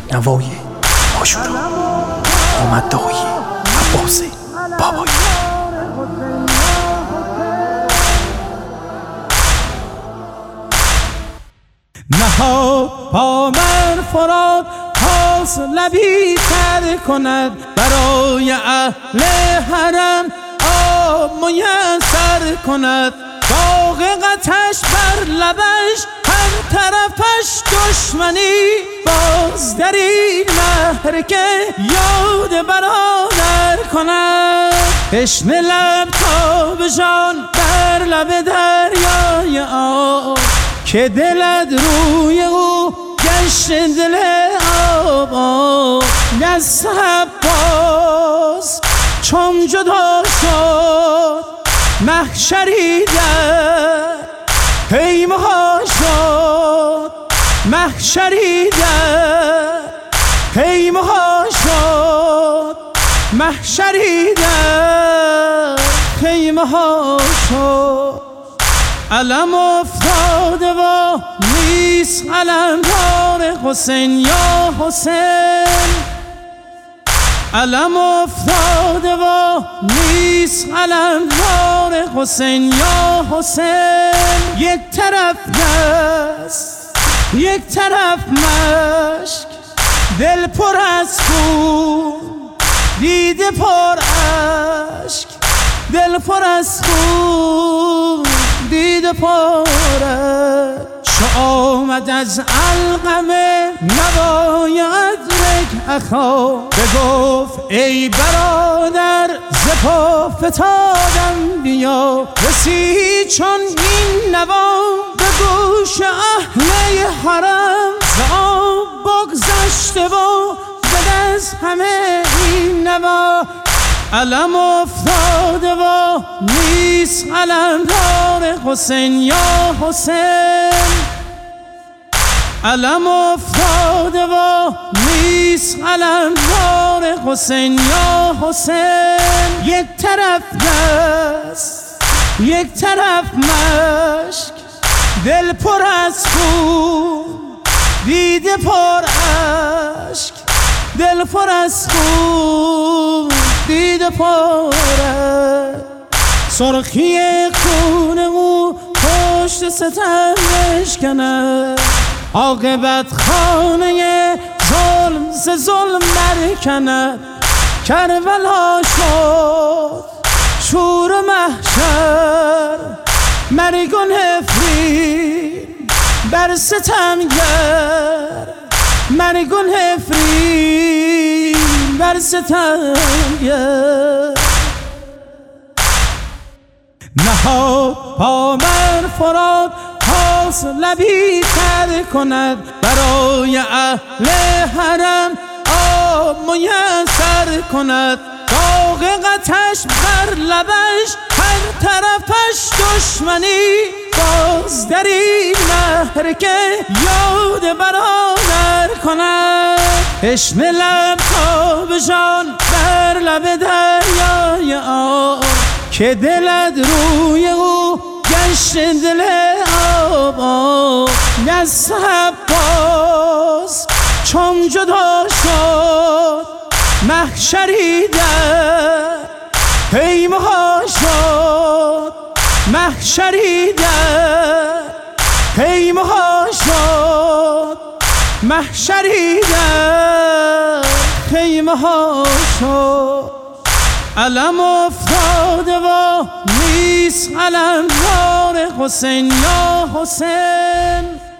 نوای آشورا آمد دایی عباس بابایی. نهاد با من فراد خواست لبی تر کند، برای اهل حرم آب میسر کند. داغ قطعش بر لبش هر طرفش دشمنی، باز در این مهر که یاد برادر کند. چشم لب تا به جان بر لب دریای آب، که دلت روی او گشت دل آب. از عباس چون جدا شد محشری در خیمه ها شد، محشری در خیمه ها شد، محشری در خیمه ها شد. علم افتاده و نیست علمدار حسین یا حسین. علم افتاده و نیست علمدار حسین یا حسین. یک طرف دست یک طرف مشک، دل پر از خون دیده پر اشک، دل پر از خون دیده پاره. چو آمد از علقمه نوای ادرک اخا، بگفت ای برادر ز پا فتادم بیا. رسید چون این نوا به گوش اهل حرم، ز آب بگذشته و زد از همه این نوا. علم افتاده و نیست علمدار حسین یا حسین. علم افتاده و نیست علمدار حسین یا حسین. یک طرف دست یک طرف مشک، دل پر از خون دیده پر اشک، دل پر از خون دیده پاره. سرخی خون او پشت ستم بشکند، عاقبت خانه ظلم ز ظلم برکند. کربلا شد شور و محشر، مرگ و نفرین بر ستمگر، مرگ و نفرین بر ستمگر. نهاد با من فراد خواست لبی تر کند، برای اهل حرم آب میسر کند. داغ قطعش بر لبش هر طرفش دشمنی، باز در این مهر که یاد برادر کند. چشم لب تا به جان بر لب دریای آب، که دلت روی او گشت دل آب. از عباس چون جدا شد محشری در خیمه ها شد، محشری در خیمه ها شد، محشری در خیمه ها شد. علم افتاده و نیست علمدار حسین یا حسین.